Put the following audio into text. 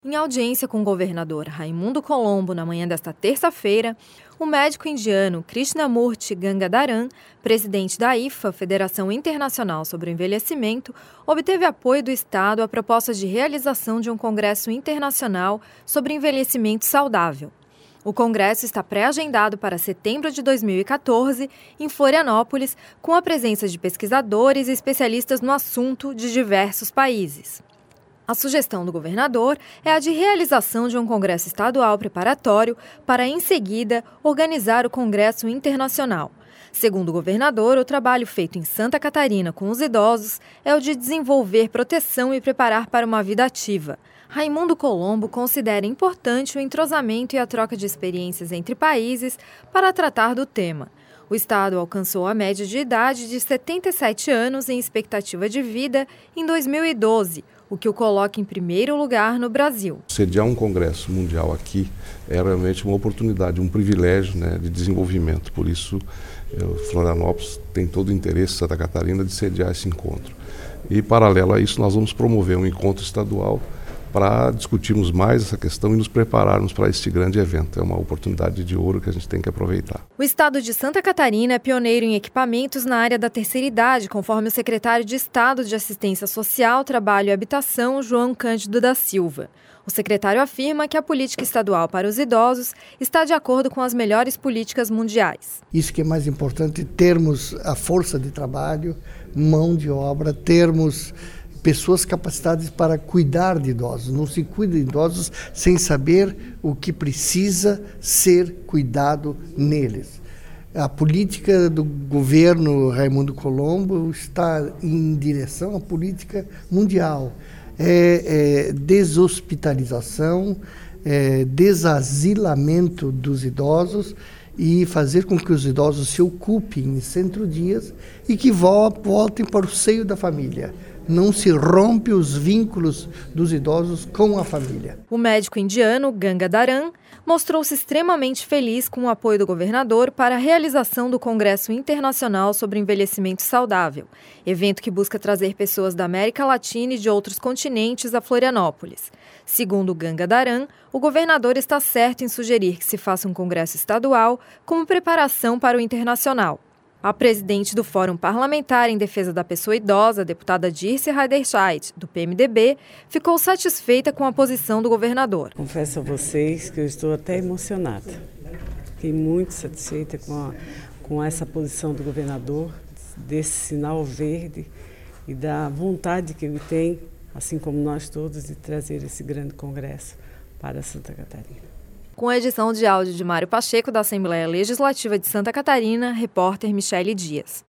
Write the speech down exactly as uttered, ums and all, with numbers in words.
Em audiência com o governador Raimundo Colombo na manhã desta terça-feira, o médico indiano Krishnamurti Gangadharan, presidente da I F A, Federação Internacional sobre o Envelhecimento, obteve apoio do Estado à proposta de realização de um congresso internacional sobre envelhecimento saudável. O congresso está pré-agendado para setembro de dois mil e quatorze, em Florianópolis, com a presença de pesquisadores e especialistas no assunto de diversos países. A sugestão do governador é a de realização de um congresso estadual preparatório para, em seguida, organizar o congresso internacional. Segundo o governador, o trabalho feito em Santa Catarina com os idosos é o de desenvolver proteção e preparar para uma vida ativa. Raimundo Colombo considera importante o entrosamento e a troca de experiências entre países para tratar do tema. O estado alcançou a média de idade de setenta e sete anos em expectativa de vida em dois mil e doze, o que o coloca em primeiro lugar no Brasil. Sediar um congresso mundial aqui é realmente uma oportunidade, um privilégio, né, de desenvolvimento. Por isso, eu, Florianópolis tem todo o interesse, Santa Catarina, de sediar esse encontro. E, paralelo a isso, nós vamos promover um encontro estadual para discutirmos mais essa questão e nos prepararmos para este grande evento. É uma oportunidade de ouro que a gente tem que aproveitar. O estado de Santa Catarina é pioneiro em equipamentos na área da terceira idade, conforme o secretário de Estado de Assistência Social, Trabalho e Habitação, João Cândido da Silva. O secretário afirma que a política estadual para os idosos está de acordo com as melhores políticas mundiais. Isso que é mais importante, termos a força de trabalho, mão de obra, termos pessoas capacitadas para cuidar de idosos. Não se cuida de idosos sem saber o que precisa ser cuidado neles. A política do governo Raimundo Colombo está em direção à política mundial. É, é deshospitalização, é desasilamento dos idosos e fazer com que os idosos se ocupem em centro-dias e que voltem para o seio da família. Não se rompe os vínculos dos idosos com a família. O médico indiano Gangadharan mostrou-se extremamente feliz com o apoio do governador para a realização do Congresso Internacional sobre Envelhecimento Saudável, evento que busca trazer pessoas da América Latina e de outros continentes a Florianópolis. Segundo Gangadharan, o governador está certo em sugerir que se faça um congresso estadual como preparação para o internacional. A presidente do Fórum Parlamentar em Defesa da Pessoa Idosa, a deputada Dirce Heiderscheid, do P M D B, ficou satisfeita com a posição do governador. Confesso a vocês que eu estou até emocionada. Fiquei muito satisfeita com, a, com essa posição do governador, desse sinal verde e da vontade que ele tem, assim como nós todos, de trazer esse grande congresso para Santa Catarina. Com a edição de áudio de Mário Pacheco, da Assembleia Legislativa de Santa Catarina, repórter Michele Dias.